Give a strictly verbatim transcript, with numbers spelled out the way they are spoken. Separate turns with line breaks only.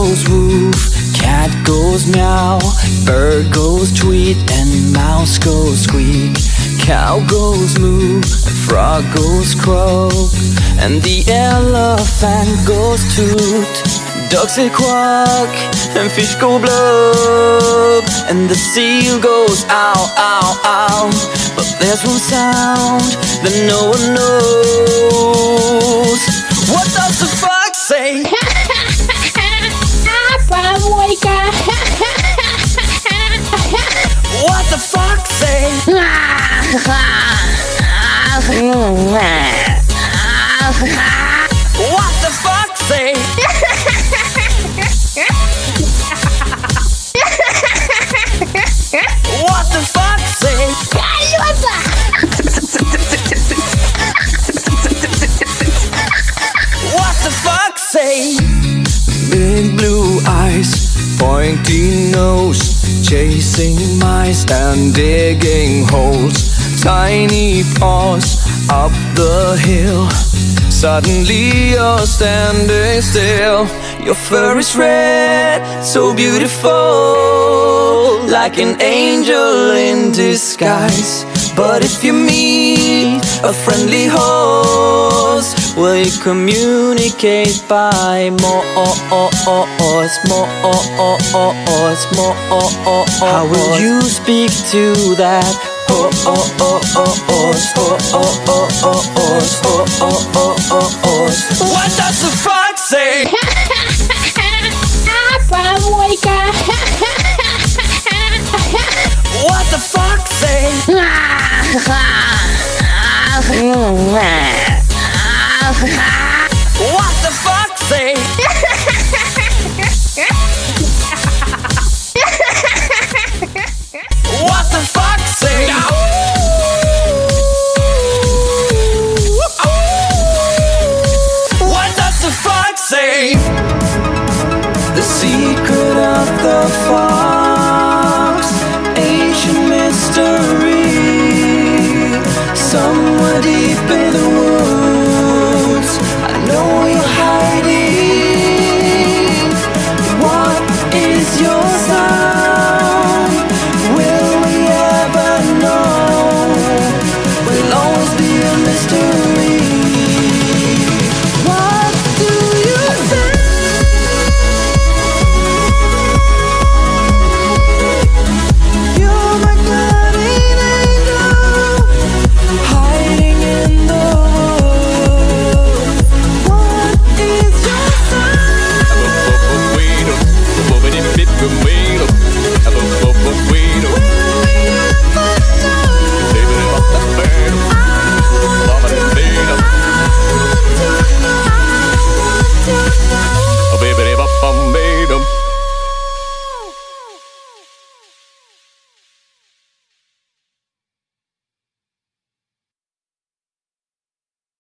goes woof, cat goes meow, bird goes tweet, and mouse goes squeak. Cow goes moo, frog goes croak, and the elephant goes toot. Ducks say quack, and fish go blub, and the seal goes ow, ow, ow. But there's one sound that no one knows. What does the fox say? What the fox say? What the fox say? What the fox say? What the fox say? Big blue eyes, pointy nose, chasing mice and digging holes. Tiny paws up the hill. Suddenly you're standing still. Your fur is red, so beautiful, like an angel in disguise. But if you meet a friendly horse, will you communicate by more, more, more? How will you speak to that horse? What does the fox say? What the fox say?